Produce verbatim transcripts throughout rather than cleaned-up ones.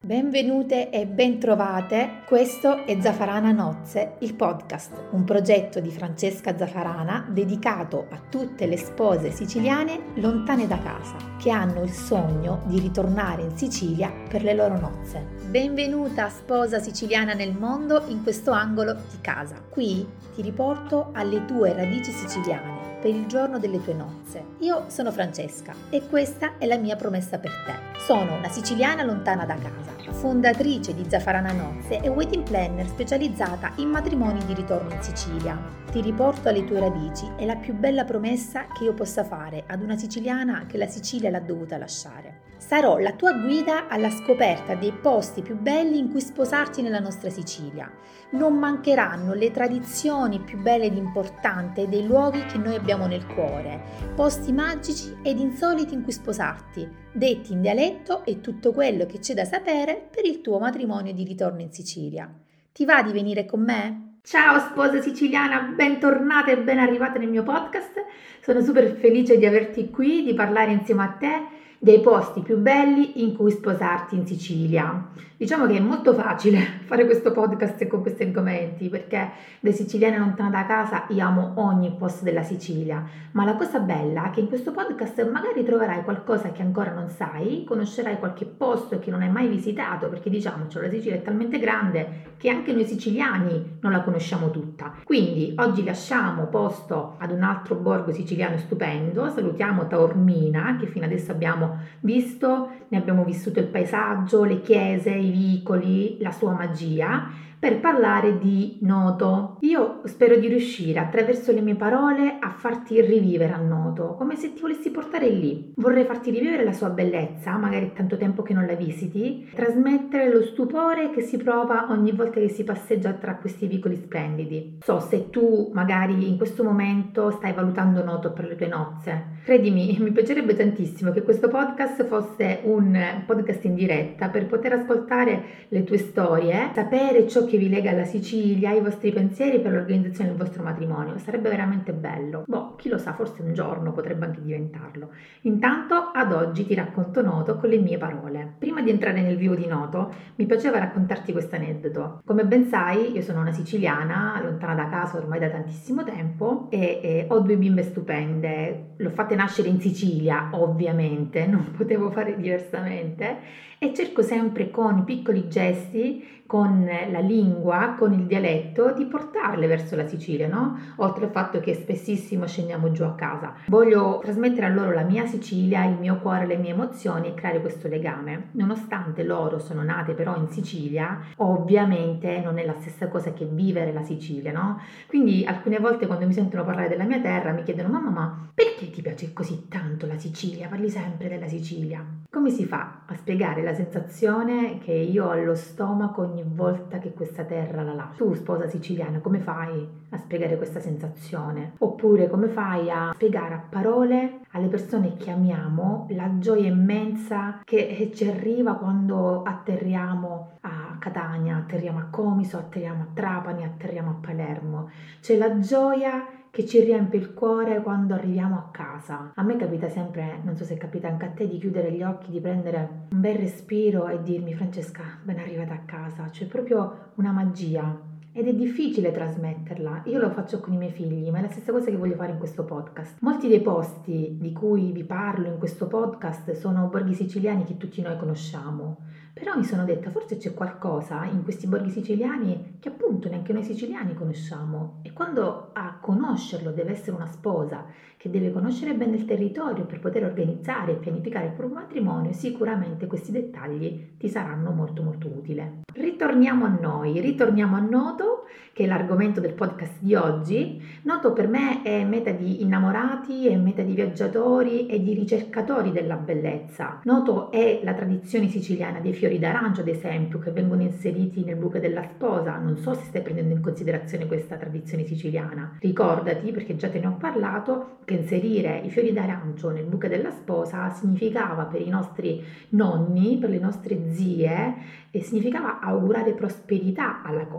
Benvenute e bentrovate, questo è Zaffarana Nozze, il podcast, un progetto di Francesca Zaffarana dedicato a tutte le spose siciliane lontane da casa, che hanno il sogno di ritornare in Sicilia per le loro nozze. Benvenuta sposa siciliana nel mondo in questo angolo di casa. Qui ti riporto alle tue radici siciliane per il giorno delle tue nozze. Io sono Francesca e questa è la mia promessa per te. Sono una siciliana lontana da casa, fondatrice di Zaffarana Nozze e wedding planner specializzata in matrimoni di ritorno in Sicilia. Ti riporto alle tue radici, è la più bella promessa che io possa fare ad una siciliana che la Sicilia l'ha dovuta lasciare. Sarò la tua guida alla scoperta dei posti più belli in cui sposarti nella nostra Sicilia. Non mancheranno le tradizioni più belle ed importanti e dei luoghi che noi abbiamo nel cuore, posti magici ed insoliti in cui sposarti, detti in dialetto e tutto quello che c'è da sapere per il tuo matrimonio di ritorno in Sicilia. Ti va di venire con me? Ciao sposa siciliana, bentornata e ben arrivata nel mio podcast. Sono super felice di averti qui, di parlare insieme a te dei posti più belli in cui sposarti in Sicilia. Diciamo che è molto facile fare questo podcast con questi argomenti perché da siciliana lontana da casa io amo ogni posto della Sicilia, ma la cosa bella è che in questo podcast magari troverai qualcosa che ancora non sai, conoscerai qualche posto che non hai mai visitato, perché diciamoci, la Sicilia è talmente grande che anche noi siciliani non la conosciamo tutta. Quindi oggi lasciamo posto ad un altro borgo siciliano stupendo, salutiamo Taormina che fino adesso abbiamo visto, ne abbiamo vissuto il paesaggio, le chiese, i vicoli, la sua magia, per parlare di Noto. Io spero di riuscire attraverso le mie parole a farti rivivere a Noto, come se ti volessi portare lì. Vorrei farti rivivere la sua bellezza, magari è tanto tempo che non la visiti, trasmettere lo stupore che si prova ogni volta che si passeggia tra questi vicoli splendidi. So, se tu magari in questo momento stai valutando Noto per le tue nozze, credimi, mi piacerebbe tantissimo che questo podcast fosse un podcast in diretta per poter ascoltare le tue storie, sapere ciò che vi lega alla Sicilia, i vostri pensieri per l'organizzazione del vostro matrimonio. Sarebbe veramente bello. Boh, chi lo sa, forse un giorno potrebbe anche diventarlo. Intanto, ad oggi ti racconto Noto con le mie parole. Prima di entrare nel vivo di Noto, mi piaceva raccontarti questo aneddoto. Come ben sai, io sono una siciliana, lontana da casa ormai da tantissimo tempo e, e ho due bimbe stupende. L'ho fatte nascere in Sicilia, ovviamente, non potevo fare diversamente, e cerco sempre con piccoli gesti, con la lingua, con il dialetto, di portarle verso la Sicilia, no? Oltre al fatto che spessissimo scendiamo giù a casa. Voglio trasmettere a loro la mia Sicilia, il mio cuore, le mie emozioni e creare questo legame. Nonostante loro sono nate però in Sicilia, ovviamente non è la stessa cosa che vivere la Sicilia, no? Quindi alcune volte quando mi sentono parlare della mia terra mi chiedono: mamma, ma perché ti piace così tanto la Sicilia? Parli sempre della Sicilia. Come si fa a spiegare la sensazione che io ho allo stomaco ogni volta che questa terra la lascio? Tu, sposa siciliana, come fai a spiegare questa sensazione? Oppure come fai a spiegare a parole alle persone che amiamo la gioia immensa che ci arriva quando atterriamo a Catania, atterriamo a Comiso, atterriamo a Trapani, atterriamo a Palermo? C'è la gioia che ci riempie il cuore quando arriviamo a casa. A me capita sempre, non so se capita anche a te, di chiudere gli occhi, di prendere un bel respiro e dirmi: Francesca, ben arrivata a casa. C'è proprio una magia ed è difficile trasmetterla. Io lo faccio con i miei figli, ma è la stessa cosa che voglio fare in questo podcast. Molti dei posti di cui vi parlo in questo podcast sono borghi siciliani che tutti noi conosciamo. Però mi sono detta, forse c'è qualcosa in questi borghi siciliani che appunto neanche noi siciliani conosciamo. E quando a conoscerlo deve essere una sposa che deve conoscere bene il territorio per poter organizzare e pianificare il proprio matrimonio, sicuramente questi dettagli ti saranno molto molto utili. Ritorniamo a noi, ritorniamo a Noto, che è l'argomento del podcast di oggi. Noto per me è meta di innamorati, è meta di viaggiatori e di ricercatori della bellezza. Noto è la tradizione siciliana dei fiori d'arancio, ad esempio, che vengono inseriti nel buco della sposa. Non so se stai prendendo in considerazione questa tradizione siciliana. Ricordati, perché già te ne ho parlato, che inserire i fiori d'arancio nel buco della sposa significava per i nostri nonni, per le nostre zie, e significava augurare prosperità alla coppia.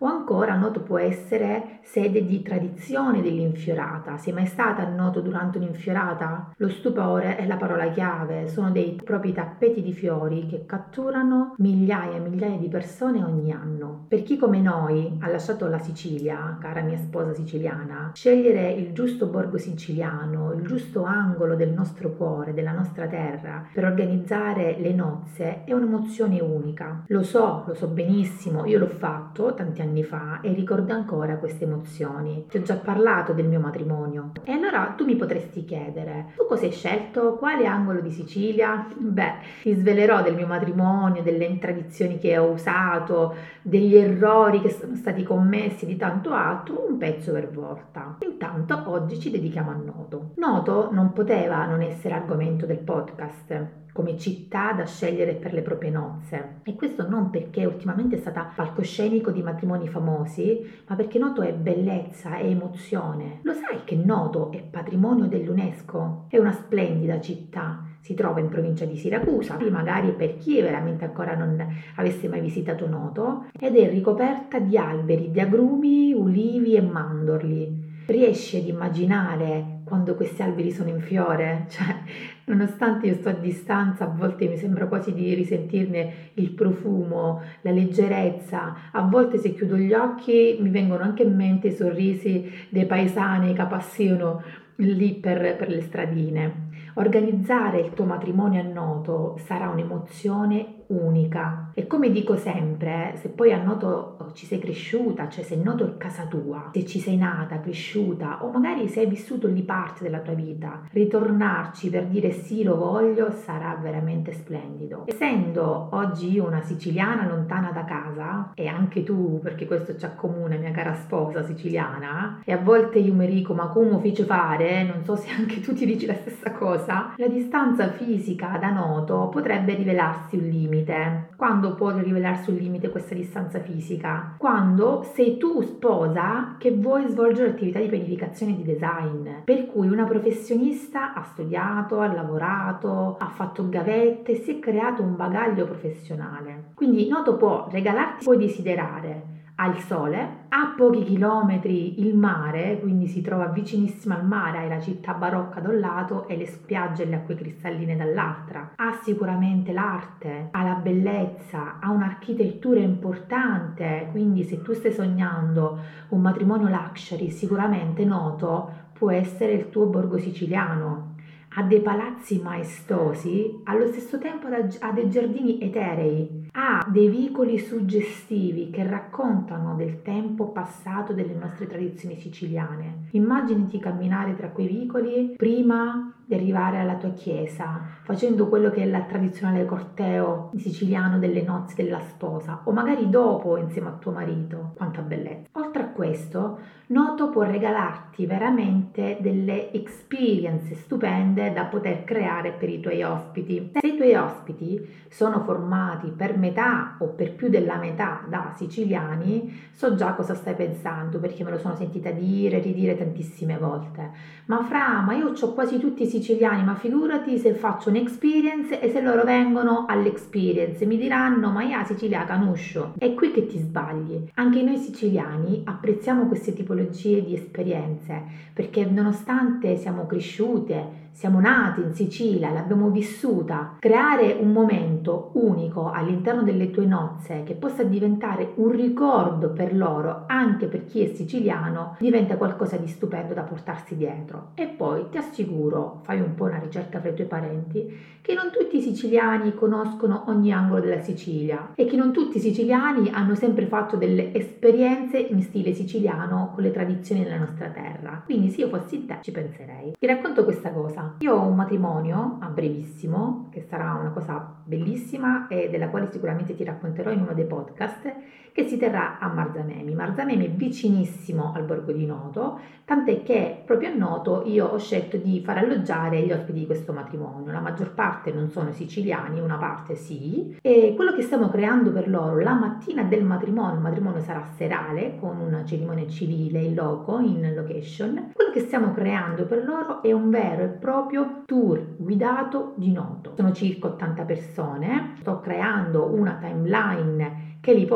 O ancora Noto può essere sede di tradizione dell'infiorata. Sei mai stata a Noto durante un'infiorata? Lo stupore è la parola chiave, sono dei propri tappeti di fiori che catturano migliaia e migliaia di persone ogni anno. Per chi come noi ha lasciato la Sicilia, cara mia sposa siciliana, scegliere il giusto borgo siciliano, il giusto angolo del nostro cuore, della nostra terra, per organizzare le nozze è un'emozione unica. Lo so, lo so benissimo, io l'ho fatto tanti anni fa e ricordo ancora queste emozioni. Ti ho già parlato del mio matrimonio. E allora tu mi potresti chiedere, tu cosa hai scelto? Quale angolo di Sicilia? Beh, ti svelerò del mio matrimonio, delle tradizioni che ho usato, degli errori che sono stati commessi, di tanto altro, un pezzo per volta. Intanto oggi ci dedichiamo a Noto. Noto non poteva non essere argomento del podcast come città da scegliere per le proprie nozze, e questo non perché ultimamente è stata palcoscenico di matrimoni famosi, ma perché Noto è bellezza e emozione. Lo sai che Noto è patrimonio dell'UNESCO? È una splendida città, si trova in provincia di Siracusa, magari per chi veramente ancora non avesse mai visitato Noto, ed è ricoperta di alberi, di agrumi, ulivi e mandorli. Riesci ad immaginare quando questi alberi sono in fiore? Cioè, nonostante io sto a distanza, a volte mi sembra quasi di risentirne il profumo, la leggerezza. A volte se chiudo gli occhi mi vengono anche in mente i sorrisi dei paesani che passino lì per, per le stradine. Organizzare il tuo matrimonio a Noto sarà un'emozione unica, e come dico sempre, se poi a Noto ci sei cresciuta, cioè se Noto è casa tua, se ci sei nata, cresciuta, o magari se hai vissuto lì parte della tua vita, ritornarci per dire sì, lo voglio, sarà veramente splendido. Essendo oggi io una siciliana lontana da casa, e anche tu, perché questo ci accomuna, mia cara sposa siciliana, e a volte io mi dico ma come fece fare, non so se anche tu ti dici la stessa cosa, la distanza fisica da Noto potrebbe rivelarsi un limite. Quando può rivelarsi un limite questa distanza fisica? Quando sei tu sposa che vuoi svolgere attività di pianificazione e di design, per cui una professionista ha studiato, ha lavorato, ha fatto gavette, si è creato un bagaglio professionale. Quindi Noto può regalarti, puoi desiderare. Ha il sole, a pochi chilometri il mare, quindi si trova vicinissima al mare, hai la città barocca da un lato e le spiagge e le acque cristalline dall'altra. Ha sicuramente l'arte, ha la bellezza, ha un'architettura importante, quindi se tu stai sognando un matrimonio luxury, sicuramente Noto può essere il tuo borgo siciliano. Ha dei palazzi maestosi, allo stesso tempo ha dei giardini eterei, ha dei vicoli suggestivi che raccontano del tempo passato delle nostre tradizioni siciliane. Immaginati camminare tra quei vicoli prima di arrivare alla tua chiesa, facendo quello che è il tradizionale corteo siciliano delle nozze della sposa, o magari dopo insieme a tuo marito. Quanta bellezza! Oltre a questo, Noto può regalarti veramente delle experience stupende da poter creare per i tuoi ospiti. Se i tuoi ospiti sono formati per metà o per più della metà da siciliani, so già cosa stai pensando, perché me lo sono sentita dire e ridire tantissime volte. Ma Fra, ma io ho quasi tutti i siciliani, ma figurati se faccio un'experience e se loro vengono all'experience mi diranno ma io a Sicilia canuscio. È qui che ti sbagli. Anche noi siciliani apprezziamo queste tipologie di esperienze, perché nonostante siamo cresciute, siamo nati in Sicilia, l'abbiamo vissuta, creare un momento unico all'interno delle tue nozze che possa diventare un ricordo per loro, anche per chi è siciliano, diventa qualcosa di stupendo da portarsi dietro. E poi ti assicuro, fai un po' una ricerca fra i tuoi parenti, che non tutti i siciliani conoscono ogni angolo della Sicilia e che non tutti i siciliani hanno sempre fatto delle esperienze in stile siciliano con le tradizioni della nostra terra. Quindi se io fossi in te ci penserei. Ti racconto questa cosa. Io ho un matrimonio a brevissimo, che sarà una cosa bellissima e della quale sicuramente ti racconterò in uno dei podcast, che si terrà a Marzamemi. Marzamemi è vicinissimo al borgo di Noto, tant'è che proprio a Noto io ho scelto di far alloggiare gli ospiti di questo matrimonio. La maggior parte non sono siciliani, una parte sì, e quello che stiamo creando per loro la mattina del matrimonio, il matrimonio sarà serale con una cerimonia civile in loco, in location, quello che stiamo creando per loro è un vero e proprio tour guidato di Noto. Sono circa ottanta persone, sto creando una timeline che li possa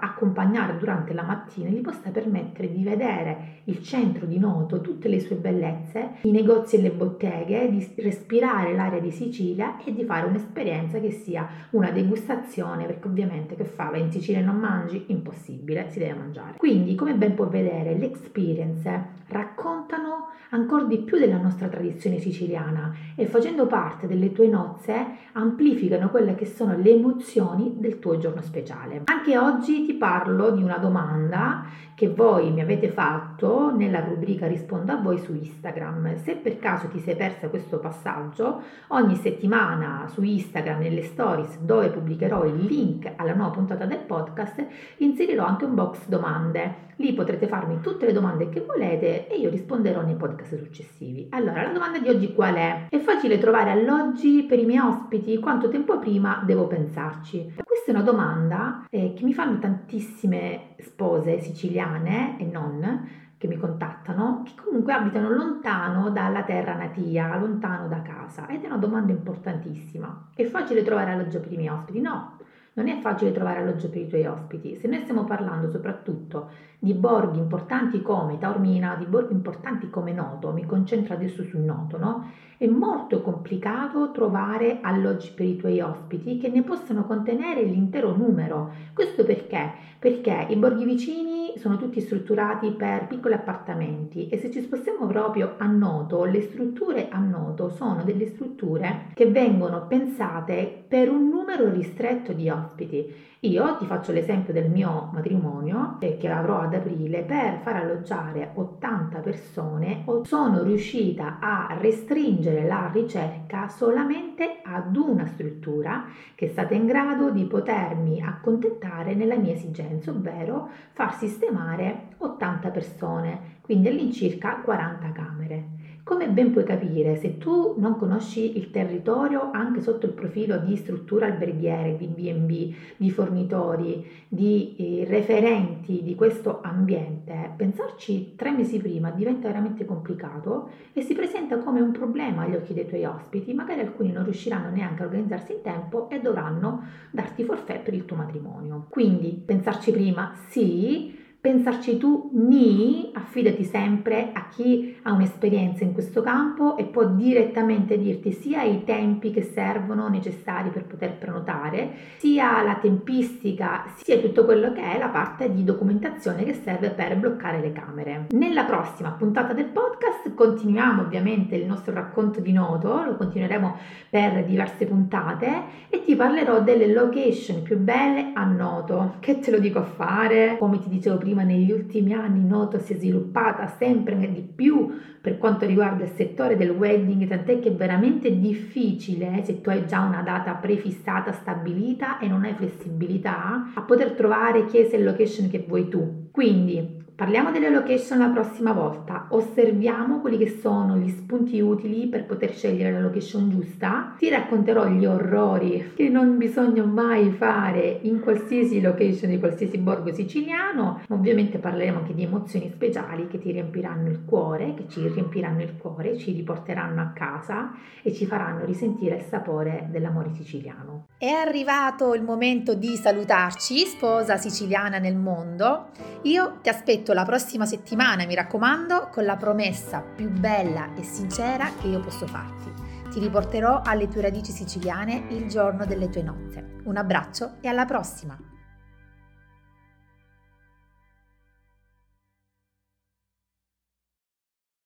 accompagnare durante la mattina, gli possa permettere di vedere il centro di Noto, tutte le sue bellezze, i negozi e le botteghe, di respirare l'aria di Sicilia e di fare un'esperienza che sia una degustazione, perché ovviamente che fa? Vai in Sicilia e non mangi? Impossibile, si deve mangiare. Quindi, come ben puoi vedere, le experience raccontano ancora di più della nostra tradizione siciliana e, facendo parte delle tue nozze, amplificano quelle che sono le emozioni del tuo giorno speciale. Anche oggi ti parlo di una domanda che voi mi avete fatto nella rubrica Rispondo a voi su Instagram. Se per caso ti sei persa questo passaggio, ogni settimana su Instagram nelle stories, dove pubblicherò il link alla nuova puntata del podcast, inserirò anche un box domande. Lì potrete farmi tutte le domande che volete e io risponderò nei podcast successivi. Allora, la domanda di oggi qual è? È facile trovare alloggi per i miei ospiti? Quanto tempo prima devo pensarci? Questa è una domanda eh, che mi fanno tantissime spose siciliane e non, che mi contattano, che comunque abitano lontano dalla terra natia, lontano da casa, ed è una domanda importantissima. È facile trovare alloggio per i miei ospiti? No. Non è facile trovare alloggio per i tuoi ospiti. Se noi stiamo parlando soprattutto di borghi importanti come Taormina, di borghi importanti come Noto, mi concentro adesso sul Noto, no? È molto complicato trovare alloggi per i tuoi ospiti che ne possano contenere l'intero numero. Questo perché? Perché i borghi vicini sono tutti strutturati per piccoli appartamenti e se ci spostiamo proprio a Noto, le strutture a Noto sono delle strutture che vengono pensate per un numero ristretto di ospiti. Io ti faccio l'esempio del mio matrimonio eh, che avrò ad aprile. Per far alloggiare ottanta persone sono riuscita a restringere la ricerca solamente ad una struttura che è stata in grado di potermi accontentare nella mia esigenza, ovvero far sistemare ottanta persone, quindi all'incirca quaranta camere. Come ben puoi capire, se tu non conosci il territorio anche sotto il profilo di strutture alberghiere, di bi e bi, di fornitori, di eh, referenti di questo ambiente, pensarci tre mesi prima diventa veramente complicato e si presenta come un problema agli occhi dei tuoi ospiti. Magari alcuni non riusciranno neanche a organizzarsi in tempo e dovranno darti forfait per il tuo matrimonio. Quindi pensarci prima, sì. Pensarci tu, ni, affidati sempre a chi ha un'esperienza in questo campo e può direttamente dirti sia i tempi che servono necessari per poter prenotare, sia la tempistica, sia tutto quello che è la parte di documentazione che serve per bloccare le camere. Nella prossima puntata del podcast continuiamo ovviamente il nostro racconto di Noto, lo continueremo per diverse puntate e ti parlerò delle location più belle a Noto. Che te lo dico a fare? Come ti dicevo prima, negli ultimi anni Noto si è sviluppata sempre di più per quanto riguarda il settore del wedding, tant'è che è veramente difficile, se tu hai già una data prefissata, stabilita e non hai flessibilità, a poter trovare chiese e location che vuoi tu. Quindi parliamo delle location la prossima volta, osserviamo quelli che sono gli spunti utili per poter scegliere la location giusta, ti racconterò gli orrori che non bisogna mai fare in qualsiasi location di qualsiasi borgo siciliano, ma ovviamente parleremo anche di emozioni speciali che ti riempiranno il cuore, che ci riempiranno il cuore, ci riporteranno a casa e ci faranno risentire il sapore dell'amore siciliano. È arrivato il momento di salutarci, sposa siciliana nel mondo. Io ti aspetto la prossima settimana, mi raccomando, con la promessa più bella e sincera che io posso farti. Ti riporterò alle tue radici siciliane il giorno delle tue nozze. Un abbraccio e alla prossima!